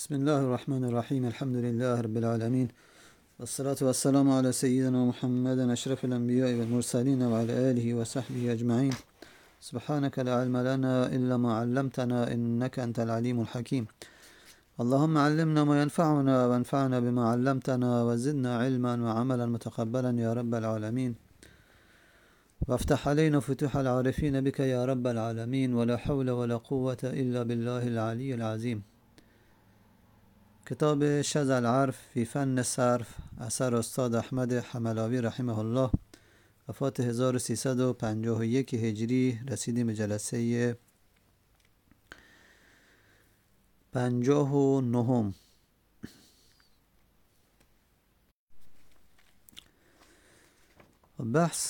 بسم الله الرحمن الرحيم الحمد لله رب العالمين والصلاة والسلام على سيدنا محمد أشرف الأنبياء والمرسلين وعلى آله وصحبه أجمعين. سبحانك لا علم لنا إلا ما علمتنا إنك أنت العليم الحكيم. اللهم علمنا ما ينفعنا وانفعنا بما علمتنا وزدنا علما وعملا متقبلا يا رب العالمين. وافتح علينا فتوح العارفين بك يا رب العالمين ولا حول ولا قوة إلا بالله العلي العظيم. کتاب شذ العرف فی فن صرف اثر استاد احمد حملاوی رحمه الله، وفات 1351 هجری. رسیدیم به جلسه 59. بحث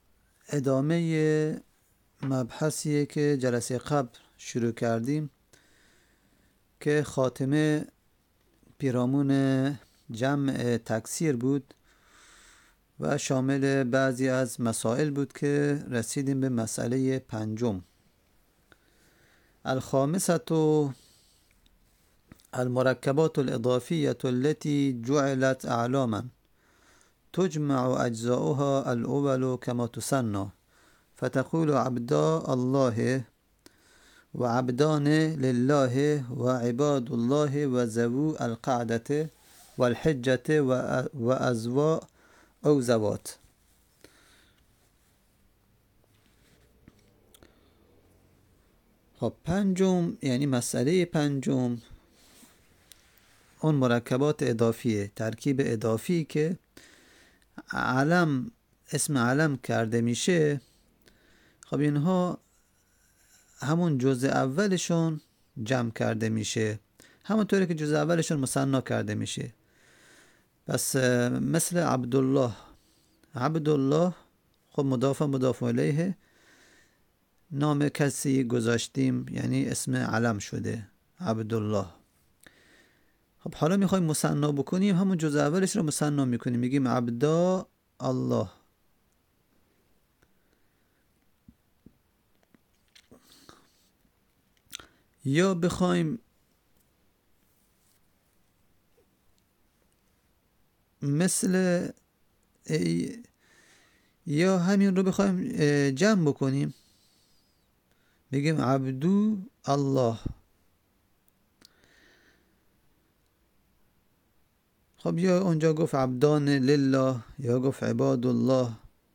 ادامه مبحثیه که جلسه قبل شروع کردیم که خاتمه پیرامون جمع تکثیر بود و شامل بعضی از مسائل بود که رسیدیم به مسئله پنجم. الخامسة المركبات الإضافية التي جعلت أعلاما تجمع أجزاؤها الأول كما تسنى فتقول عبدا الله وعبدان لله وعباد الله وذو القعدة والحجة وأزواء أو زوات. خب پنجم یعنی مسئله پنجم اون مرکبات اضافیه، ترکیب اضافی که علم اسم علم کرده میشه. خب اینها همون جزء اولشون جمع کرده میشه، همونطوری که جزء اولشون مثنی کرده میشه. پس مثل عبدالله، عبدالله خب مضاف الیه، نام کسی گذاشتیم یعنی اسم علم شده عبدالله. خب حالا میخوایم مثنی بکنیم، همون جزء اولش رو مثنی میکنیم، میگیم عبدا الله. یا بخوایم مثل یا همین رو بخوایم جمع بکنیم، بگیم عبدو الله. خب یا اونجا گفت عبدان لله یا گفت عباد الله.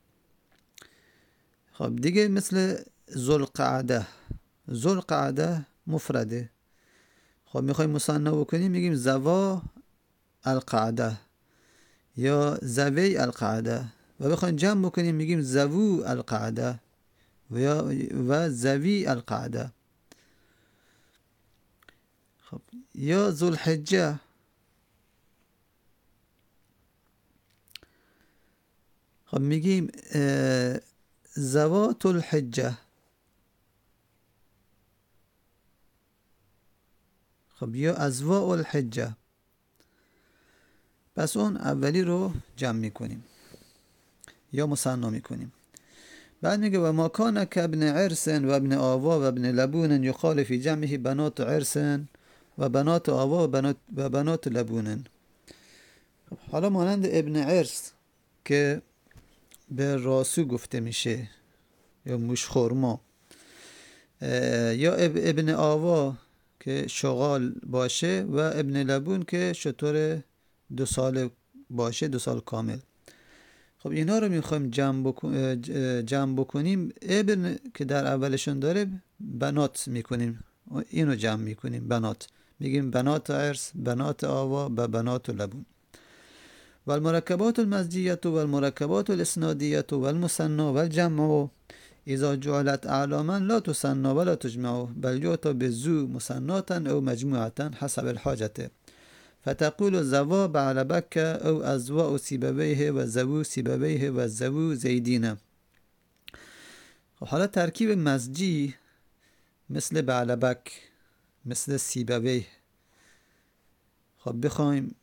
خب دیگه مثل ذوالقعده، ذوالقعده مفرده. خب میخوایم مثنی بکنیم، میگیم زوا القعده یا زوی القعده، و بخوایم جمع بکنیم میگیم زوو القعده و زوی القعده. خب یا ذوالحجه، خب میگیم زوات الحجه. خب یا ازواء الحجه. پس اون اولی رو جمع میکنیم یا مثنی میکنیم. بعد میگه و ما کان کابن عرس و ابن آوا و ابن لبون یقال فی جمعه بنات عرس و بنات آوا و بنات لبون. حالا مانند ابن عرس که به راسو گفته میشه یا موشخورما، یا ابن آوا که شغال باشه و ابن لبون که شتر 2 سال باشه، 2 سال کامل. خب اینا رو میخوایم جمع بکنیم. ابن که در اولشون داره بنات میکنیم، اینو جمع میکنیم بنات، میگیم بنات عرس، بنات آوا و بنات لبون. و المرکبات المزجیة و المرکبات الاسنادیة و المثنى و الجمع اذا جعلت اعلاما لا تثنى ولا تجمع بل یؤتى بالذو مثناة او مجموعة حسب الحاجة فتقول زوا بعلبک او ازواء سیبویه و زوو سیبویه و زوو زیدینه. حالا ترکیب مزجی مثل بعلبک، مثل سیبویه، خب بخوایم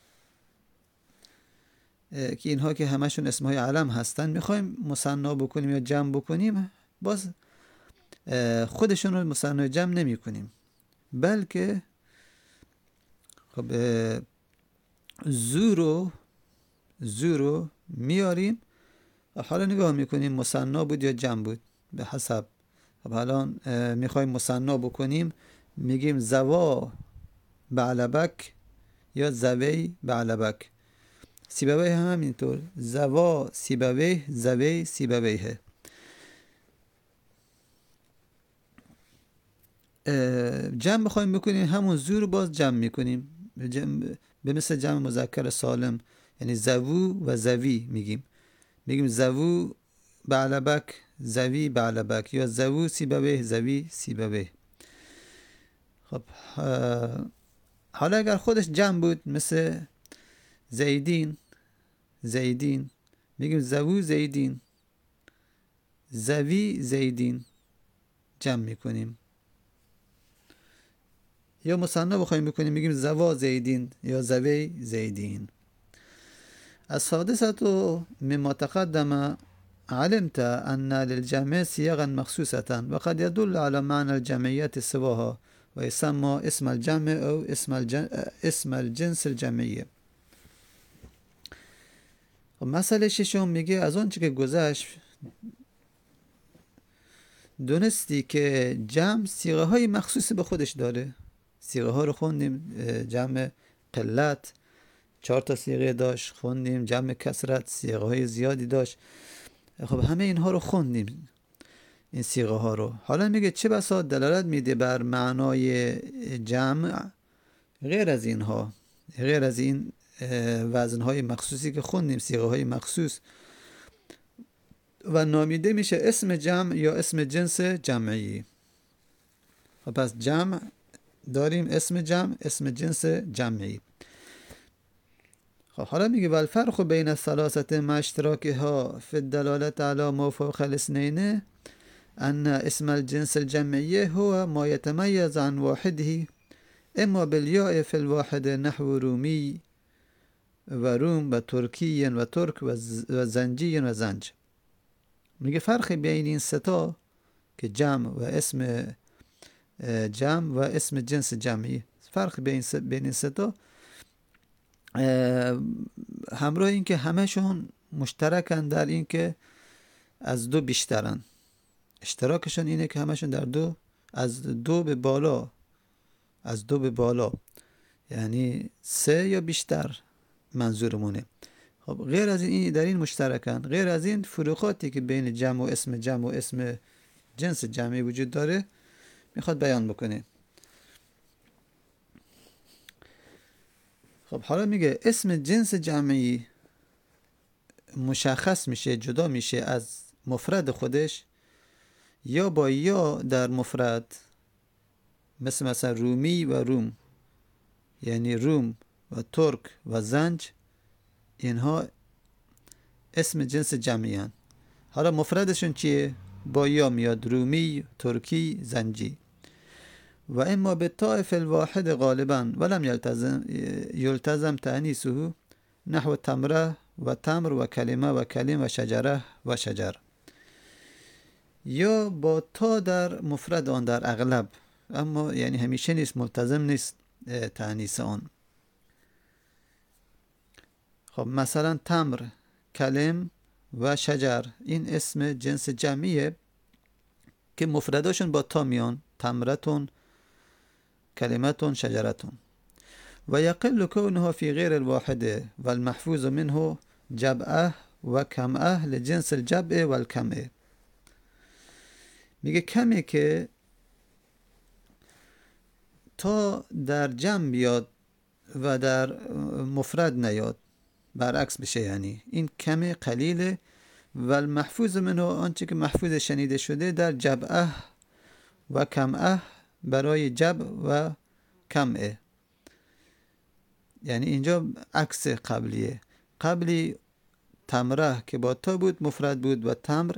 که اینها که همشون اسمهای علم هستن میخوایم مثنی بکنیم یا جمع بکنیم، باز خودشون رو مثنی جمع نمی کنیم، بلکه خب زورو میاریم و حالا نگاه میکنیم مثنا بود یا جمع بود به حسب. خب حالا میخوایم مثنا بکنیم، میگیم زوا بعلبک یا زوی بعلبک. سیبویه هم همینطور، زوا سیبویه زوی سیبویه. جمع بخوایم بکنیم همون زور باز جمع میکنیم به مثل جمع مذکر سالم، یعنی زوو و زوی میگیم زوو بعلبک زوی بعلبک یا زوو سیبویه زوی سیبویه. خب حالا اگر خودش جمع بود مثل زیدین میگیم زوو زیدین زوی زیدین جمع میکنیم. یا مثنا بخوایم بکنیم میگیم زوا زیدین یا زوی زیدین. السادسة مما تقدم علمت أن للجمع صيغا مخصوصة وقد يدل على معنى الجمعية سواها ويسمى اسم الجمع أو اسم الجنس الجمعية. مسئله ششم میگه از آنچه که گذشت دونستی که جمع صیغه های مخصوصی به خودش داره. صیغه ها رو خوندیم، جمع قلت 4 تا صیغه داشت، خوندیم جمع کثرت صیغه های زیادی داشت. خب همه اینها رو خوندیم، این صیغه ها رو. حالا میگه چه بسا دلالت میده بر معنای جمع غیر از اینها، غیر از این وزن های مخصوصی که خوندیم، صیغه های مخصوص، و نامیده میشه اسم جمع یا اسم جنس جمعی. خب پس جمع داریم، اسم جمع، اسم جنس جمعی. خب حالا میگه والفرق بین الثلاثه مع اشتراکها في الدلاله على ما فوق الاثنين ان اسم الجنس الجمعي هو ما يتميز عن واحده اما بالياء في الواحد نحو رومي و روم و ترکی و ترک و زنجی و زنج. میگه فرق بین این ستا که جمع و اسم جمع و اسم جنس جمعی، فرق بین این ستا همراه این که همشون مشترکن در این که از دو بیشترن. اشتراکشون اینه که همشون در دو، از دو به بالا، یعنی 3 یا بیشتر منظورمونه. خب غیر از این در این مشترکن. غیر از این فروقاتی که بین جمع و اسم جنس جمعی وجود داره میخواد بیان بکنه. خب حالا میگه اسم جنس جمعی مشخص میشه، جدا میشه از مفرد خودش یا با یا در مفرد، مثلا رومی و روم، یعنی روم و ترک و زنج، اینها اسم جنس جمعی هن. حالا مفردشون چیه؟ با یا میاد، رومی، ترکی، زنجی. و اما به طائف الواحد غالبا ولم یلتزم تأنیسه نحو تمره و تمر و کلمه و کلم و شجره و شجر. یا با تا در مفرد آن در اغلب، اما یعنی همیشه نیست، ملتزم نیست تأنیس آن. خب مثلا تمر، کلم و شجر این اسم جنس جمعیه که مفرداشون با تا میان، تمرتون، کلمتون، شجرتون. و یقل کونها فی غیر الواحده و المحفوظ منه جبعه و کمعه لجنس الجبع و الکمعه. میگه کمی که تا در جمع بیاد و در مفرد نیاد، برعکس بشه، یعنی این کمی قلیله. و المحفوظ منه آنچه که محفوظ شنیده شده در جبعه و کمعه برای جبع و کمعه، یعنی اینجا عکس قبلیه. قبلی تمره که با تا بود مفرد بود و تمر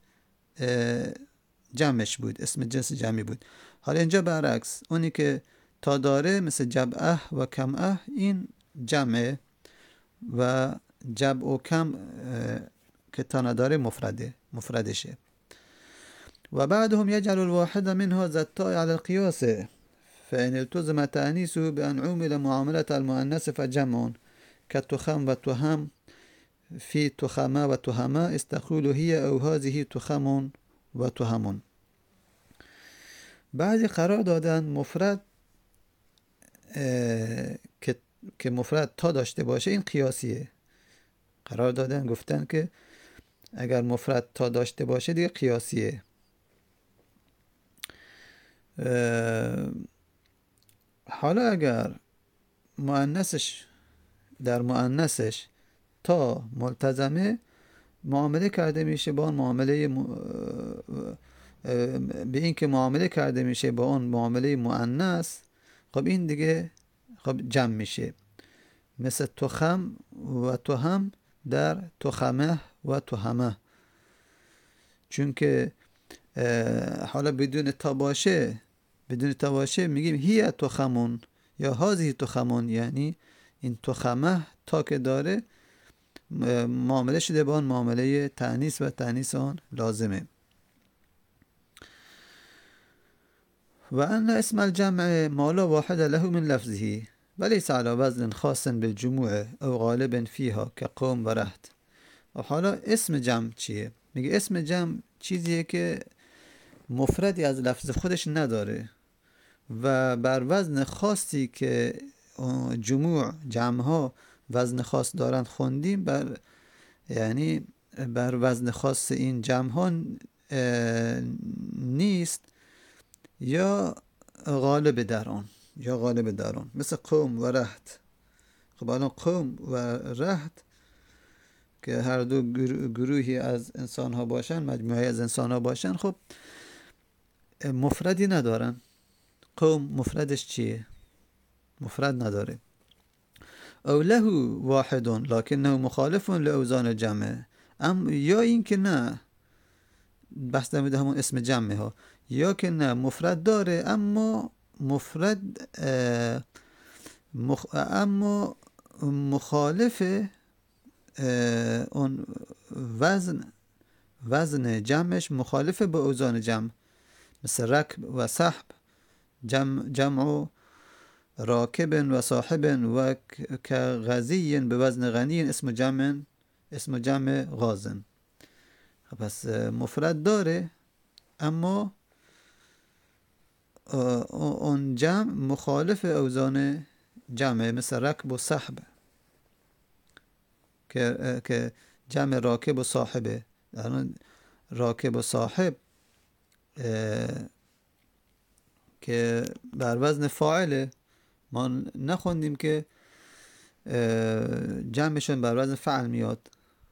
جمعش بود، اسم جنس جمعی بود. حالا اینجا برعکس، اونی که تا داره مثل جبعه و کمعه این جمعه و جبع و کم که تا نداره مفردشه. و بعدهم یجعل الواحد منها زتا على القیاس فإن التزم تأنيسه بأن عُمل معاملة المؤنث فجمع كالتخم والتهم في تخما وتهما استقول هي أو هذه تخم وتهم. بعد قرار دادن مفرد که مفرد تا داشته باشه این قیاسیه. قرار دادن گفتن که اگر مفرد تا داشته باشه دیگه قیاسیه. حالا اگر در مؤنثش تا ملتزمه معامله کرده میشه با اون معامله به این که معامله کرده میشه با اون معامله مؤنث، خب این دیگه خب جمع میشه، مثل تخم و تهم در تخمه و تهمه. چون که حالا بدون تا باشه میگیم هی تخمون یا هذه تخمون، یعنی این تخمه تا که داره معامله شده با اون معامله تأنیث و تأنیث آن لازمه. و ان اسم الجمع ما لا واحد له من لفظه وليس على وزن خاص بالجموع او غالب فيها كقوم و رهط. و حالا اسم جمع چیه؟ میگه اسم جمع چیزیه که مفردی از لفظ خودش نداره و بر وزن خاصی که جمع ها وزن خاص دارن خوندیم، یعنی بر وزن خاص این جمع ها نیست یا غالب در آن مثل قوم و رهط. خب الان قوم و رهط که هر دو گروهی از انسان ها باشن، مجموعه از انسان ها باشن، خب مفردی ندارن. قوم مفردش چیه؟ مفرد نداره. او له واحد لکنه مخالف لاوزان جمع، یا این که نه، بحث در مورد همون اسم جمع ها، یا که نه مفرد داره اما اما مخالف اون وزن جمعش مخالف با اوزان جمع، مثل رکب و سحب، جمع راکب و صاحب و كغزي بوزن غني اسم جمع غازن. پس مفرد داره اما اون جمع مخالف اوزان جمع، مثل رکب و صحب که جمع راکب و صاحبه. راکب و صاحب که بر وزن فاعله، ما نخوندیم که جمعشون بر وزن فعل میاد.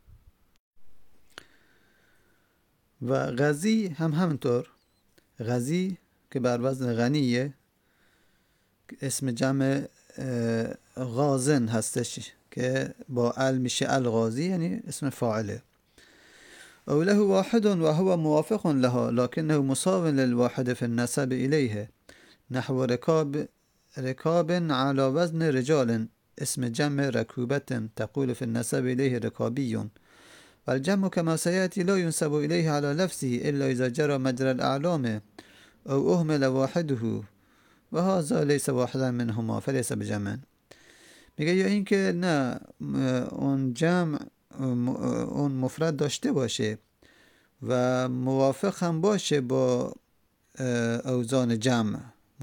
و غزی هم همینطور، غزی که بر وزن غنیه اسم جمع غازن هستش که با ال میشه الغازی، یعنی اسم فاعله. او له واحد و هو موافق لها لكنه مساو للواحد في النسب إليه نحو ركاب على وزن رجال اسم جمع ركوبة تقول في النسب إليه ركابي. والجمع كما سيأتي لا ينسب إليه على لفظه إلا إذا جرى مجرى الأعلام أو أهمل واحده وهذا ليس واحدا منهما فليس بجمع. میگه یا این که نه اون جمع اون مفرد داشته باشه و موافق هم باشه با اوزان جمع،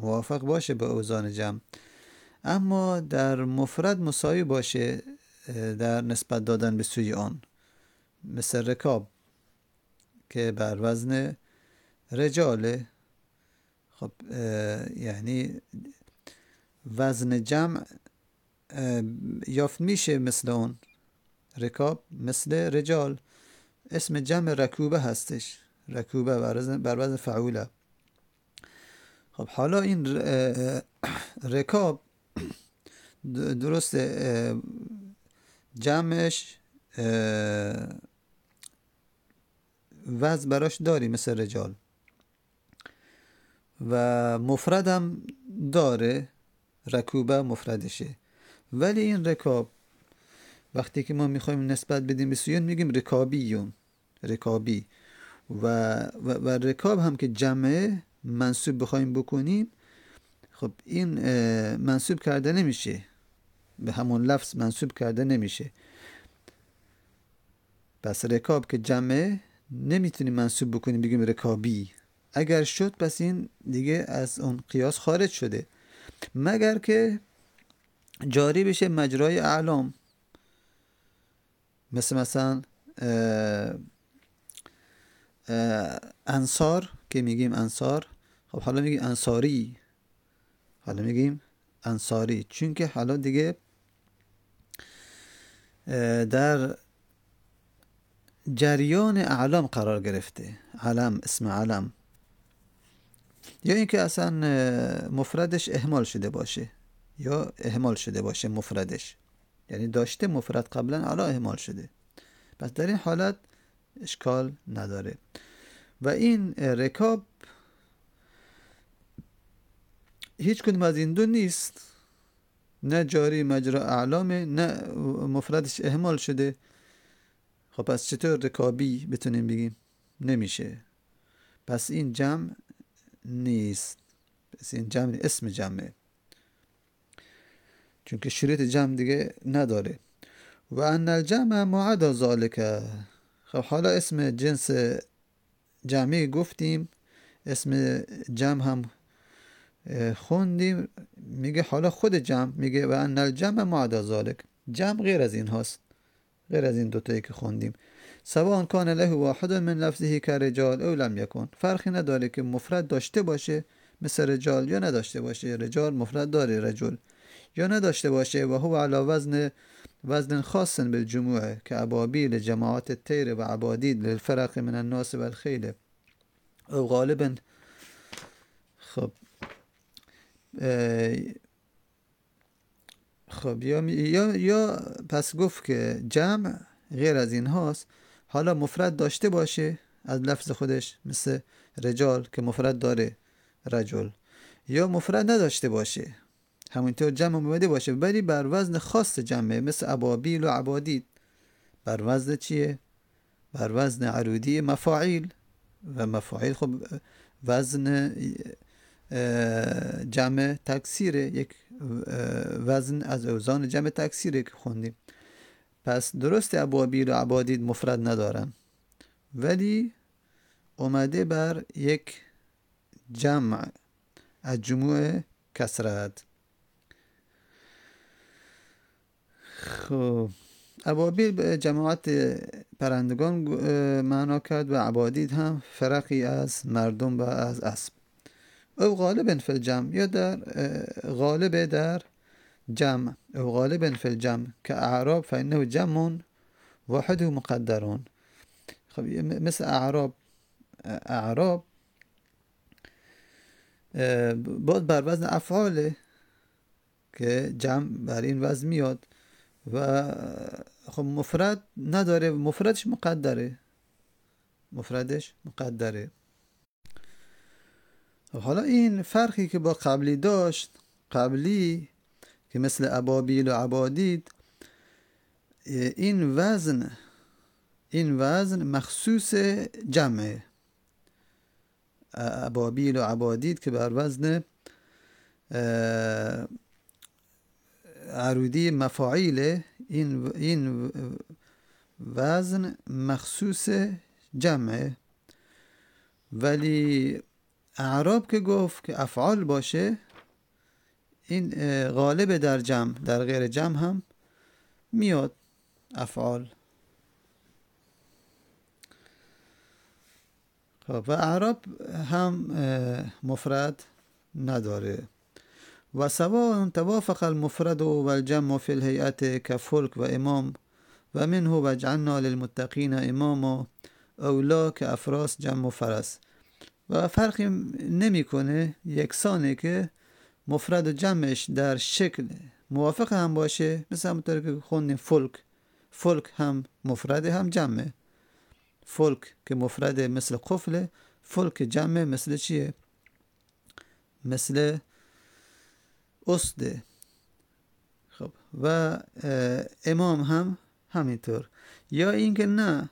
اما در مفرد مساوی باشه در نسبت دادن به سوی آن، مثل رکاب که بر وزن رجاله. خب یعنی وزن جمع یافت میشه مثل اون رکاب، مثل رجال اسم جمع رکوبه هستش، رکوبه بر وزن فعوله. خب حالا این رکاب درست جمعش وزن براش داری مثل رجال و مفرد هم داره، رکوبه مفردشه. ولی این رکاب وقتی که ما میخوایم نسبت بدیم به سویون میگیم رکابی و رکاب هم که جمعه منصوب بخوایم بکنیم، خب این منسوب کرده نمیشه، به همون لفظ منسوب کرده نمیشه. پس رکاب که جمعه نمیتونیم منسوب بکنیم بگیم رکابی. اگر شد پس این دیگه از اون قیاس خارج شده، مگر که جاری بشه مجرای اعلام، مثلا انصار که میگیم انصار، خب حالا میگیم انصاری، حالا میگیم انصاری، چون که حالا دیگه در جریان اعلام قرار گرفته، علم، اسم علم. یا اینکه اصلا مفردش اهمال شده باشه، یا اهمال شده باشه مفردش، یعنی داشته مفرد قبلا حالا اهمال شده، پس در این حالت اشکال نداره. و این رکاب هیچ کدوم از این دو نیست، نه جاری مجرا اعلامه نه مفردش اهمال شده. خب پس چطور رکابی بتونیم بگیم؟ نمیشه. پس این جمع نیست، پس این جمع اسم جمعه، چون که شروط جمع دیگه نداره. و ان الجمع معدا ذالک. خب حالا اسم جنس جمعی گفتیم، اسم جمع هم خوندیم، میگه حالا خود جمع میگه و ان الجمع معدا ذالک، جمع غیر از این هاست، غیر از این دوتایی که خوندیم. سواء کان له واحد من لفظه كرجال او لم یکن، فرقی نداره که مفرد داشته باشه مثل رجال یا نداشته باشه، رجال مفرد داره رجل، یا نداشته باشه. و هو علی وزن خاص بالجموع كأبابيل جماعات الطير و عبادید للفرق من الناس و الخیل او غالبا. خب خب یا پس گفت که جمع غیر از این هاست، حالا مفرد داشته باشه از لفظ خودش مثل رجال که مفرد داره رجل، یا مفرد نداشته باشه همونطور جمع اومده باشه ولی بر وزن خاص جمعه مثل ابابیل و عبادید. بر وزن چیه؟ بر وزن عرودی مفاعیل، و مفاعیل خب وزن جمع تکثیره، یک وزن از اوزان جمع تکثیره که خوندیم. پس درست ابابیل و عبادید مفرد ندارن ولی اومده بر یک جمع از جموع کسرت. خب ابابیل به جماعت پرندگان معنا کرد و عبادید هم فرقی از مردم و از اسب. او غالبا فی الجمع، یا در غالب در جمع، او غالبا فی الجمع که اعراب فانه جمع واحد مقدرون. خب مثل اعراب باز بر وزن افعاله که جمع بر این وزن میاد و خب مفرد نداره، مفردش مقدره. حالا این فرقی که با قبلی داشت، قبلی که مثل ابابیل و عبادید، این وزن مخصوص جمعه. ابابیل و عبادید که بر وزن عرودی مفاعیل، این وزن مخصوص جمعه. ولی اعراب که گفت که افعال باشه، این غالب در جمع، در غیر جمع هم میاد افعال. خب و اعراب هم مفرد نداره. و سواء توافق المفرد والجمع في الهيئة كفلك و امام و منه وجعلنا للمتقین اماما او لا که افراس جمع و فرس. و فرقی نمیکنه، یکسانه که مفرد و جمعش در شکل موافق هم باشه، مثل همونطور که خوندیم فلک هم مفرد هم جمعه. فلک که مفرد مثل قفل، فلک جمع مثل چیه؟ مثل اسده. خب و امام هم همینطور. یا اینکه نه،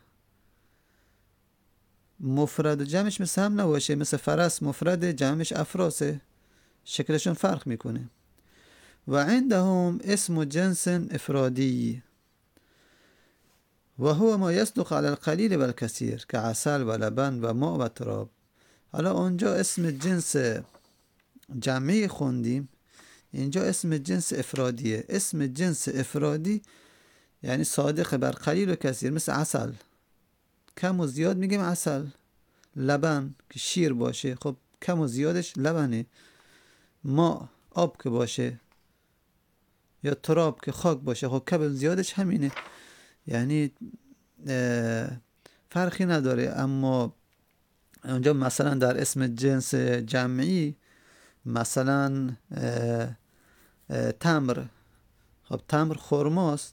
مفرد و جمعش مثل هم نباشه، مثل فرس مفرد جمعش افراسه، شکلشون فرق میکنه. و عندهم اسم جنس افرادی و هو ما يصدق على القلیل و الکثیر که عسل و لبن و ماء و تراب. حالا اونجا اسم جنس جمعی خوندیم، اینجا اسم جنس افرادیه. اسم جنس افرادی یعنی صادق بر قلیل و کثیر، مثل عسل کم و زیاد میگیم عسل. لبن که شیر باشه خب کم و زیادش لبنه. ما آب که باشه یا تراب که خاک باشه خب کم و زیادش همینه، یعنی فرقی نداره. اما اونجا مثلا در اسم جنس جمعی مثلا تمر، خب تمر خرماست،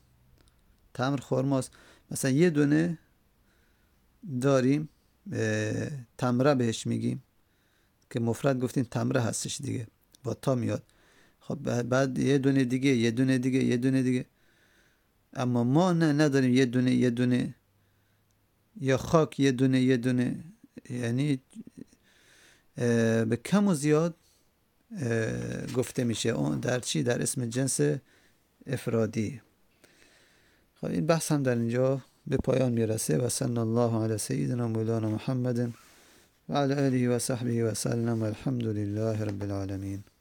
مثلا یه دونه داریم تمره بهش میگیم که مفرد گفتیم تمره هستش دیگه، با تا میاد. خب بعد یه دونه دیگه. اما ما نداریم یه دونه یا خاک یه دونه، یعنی به کم و زیاد گفته میشه اون در چی؟ در اسم جنس افرادی. خب این بحث هم در اینجا به پایان میرسه. و صلی الله علی سیدنا مولانا محمد و علی آله و صحبه و سلم و الحمد لله رب العالمین.